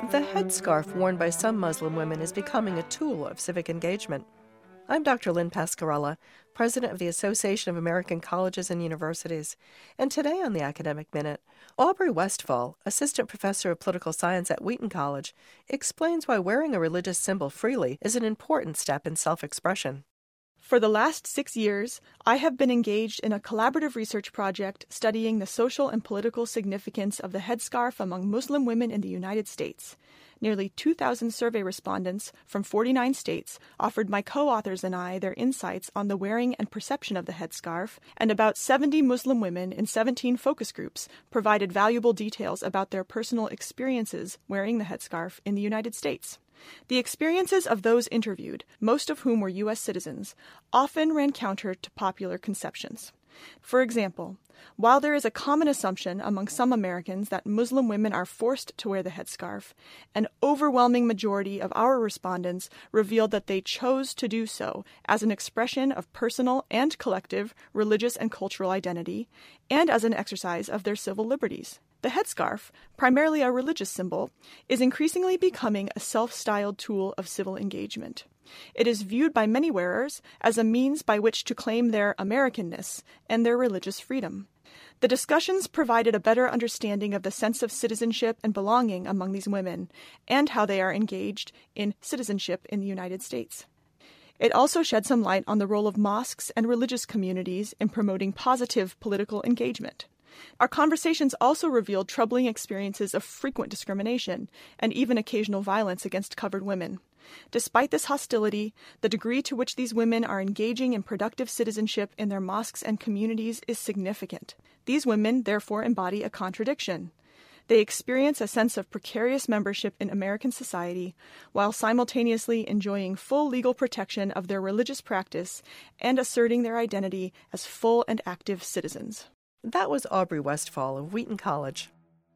The headscarf worn by some Muslim women is becoming a tool of civic engagement. I'm Dr. Lynn Pascarella, president of the Association of American Colleges and Universities, and today on the Academic Minute, Aubrey Westphal, assistant professor of political science at Wheaton College, explains why wearing a religious symbol freely is an important step in self-expression. For the last 6 years, I have been engaged in a collaborative research project studying the social and political significance of the headscarf among Muslim women in the United States. Nearly 2,000 survey respondents from 49 states offered my co-authors and I their insights on the wearing and perception of the headscarf, and about 70 Muslim women in 17 focus groups provided valuable details about their personal experiences wearing the headscarf in the United States. The experiences of those interviewed, most of whom were U.S. citizens, often ran counter to popular conceptions. For example, while there is a common assumption among some Americans that Muslim women are forced to wear the headscarf, an overwhelming majority of our respondents revealed that they chose to do so as an expression of personal and collective religious and cultural identity, and as an exercise of their civil liberties. The headscarf, primarily a religious symbol, is increasingly becoming a self-styled tool of civil engagement. It is viewed by many wearers as a means by which to claim their Americanness and their religious freedom. The discussions provided a better understanding of the sense of citizenship and belonging among these women, and how they are engaged in citizenship in the United States. It also shed some light on the role of mosques and religious communities in promoting positive political engagement. Our conversations also revealed troubling experiences of frequent discrimination and even occasional violence against covered women. Despite this hostility, the degree to which these women are engaging in productive citizenship in their mosques and communities is significant. These women, therefore, embody a contradiction. They experience a sense of precarious membership in American society while simultaneously enjoying full legal protection of their religious practice and asserting their identity as full and active citizens. That was Aubrey Westphal of Wheaton College.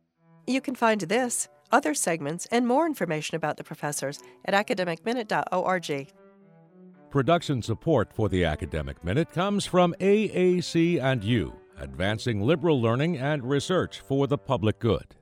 You can find this, other segments, and more information about the professors at academicminute.org. Production support for the Academic Minute comes from AAC&U, advancing liberal learning and research for the public good.